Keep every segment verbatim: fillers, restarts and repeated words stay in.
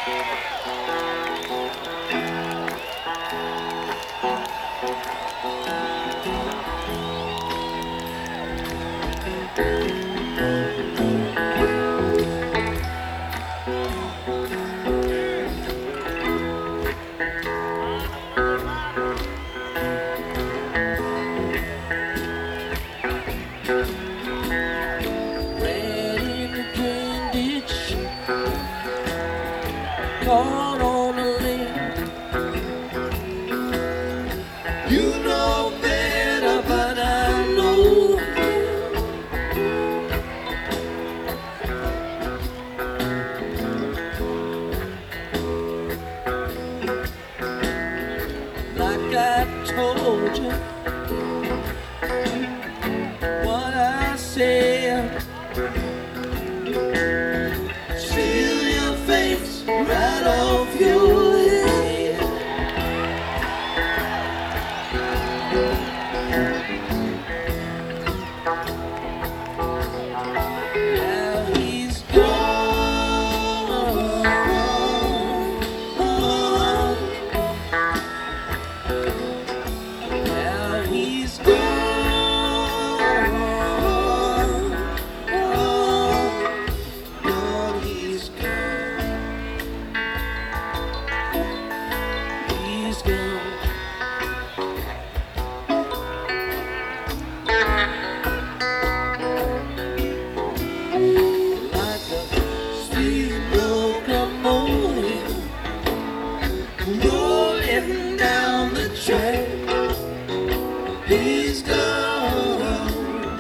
Caught on a limb. You know better, but I know like I told you what I said. Steal your face right off your head. Now he's gone. Now he's gone. Gone, he's gone. He's gone. Like a steam locomotive rolling down the track. He's gone,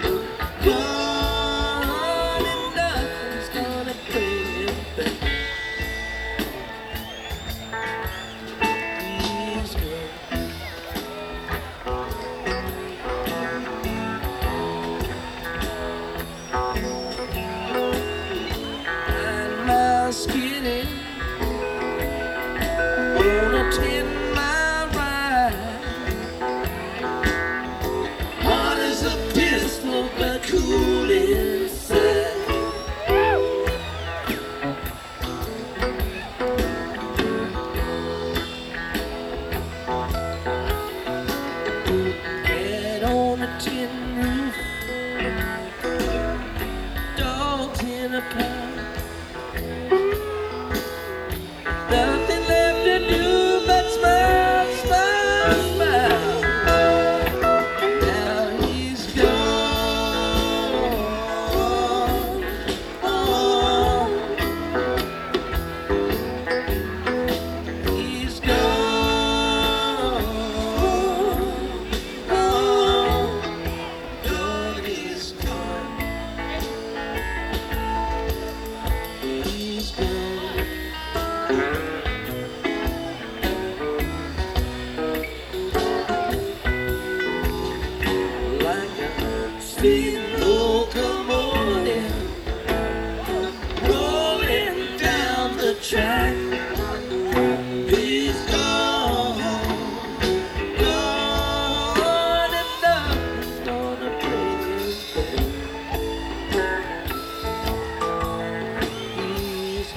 gone, and nothing's gonna bring him back. He's gone. Nine miles skinny on a ten mile ride. Hot as a pistol, but cool inside. Get on a tin roof, dogs in a pound. Nothing left to do but smile, smile, smile. Now he's gone. He's gone. Gone, he's gone. He's gone. Like a steam locomotive rolling down the track. He's gone, gone, and nothing's gonna bring him back. He's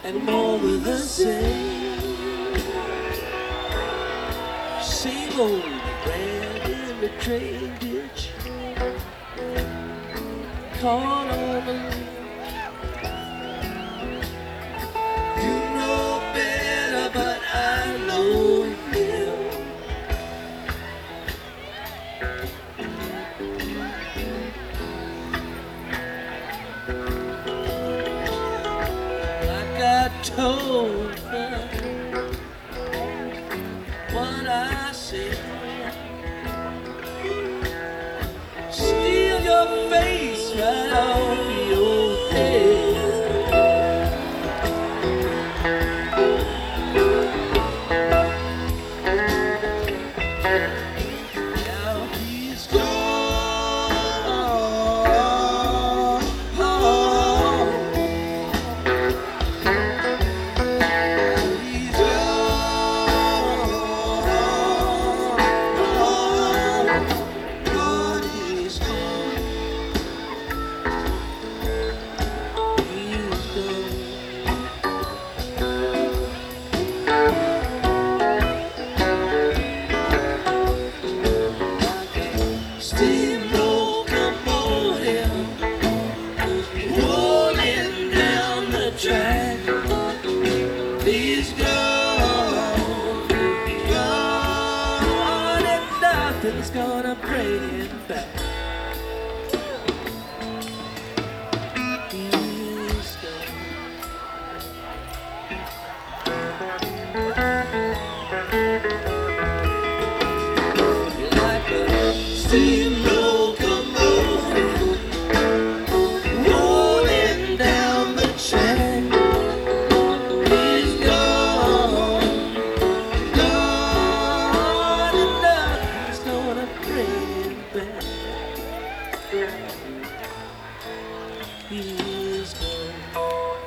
and more of the same. Same old ran in the train ditch, caught on the limb. You know better, but I know him. Like I told her what I said. Steal your face right off your head. Now he's gone. He's gone. God is gone. He's gone. Steamroll come on him, rolling down the track. He's gone, gone, and nothing's gonna bring him back. He's gone. Like a steamroll come on, rolling down the track. He's gone, gone, and nothing's gonna bring him back. He's gone.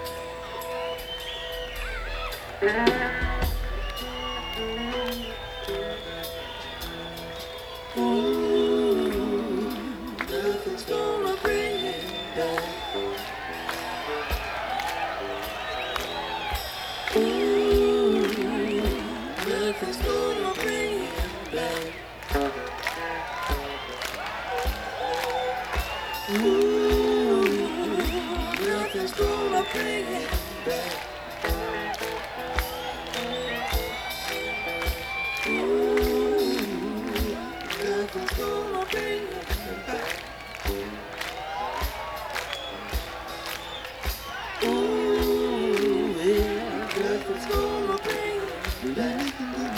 Ooh, nothing's gonna bring him back. Ooh, nothing's gonna bring him back. Ooh, nothing's gonna bring him back. Ooh, nothing's gonna bring him back. Ooh, yeah, nothing's gonna bring him back.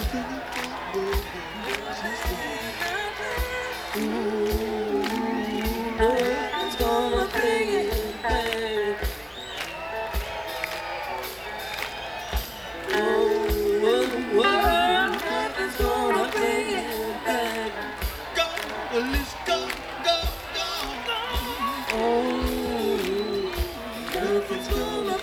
Ooh, nothing's gonna bring him back. Oh, oh, oh, nothing's gonna bring him back. Go, let's go, go, go, go. Oh, nothing's gonna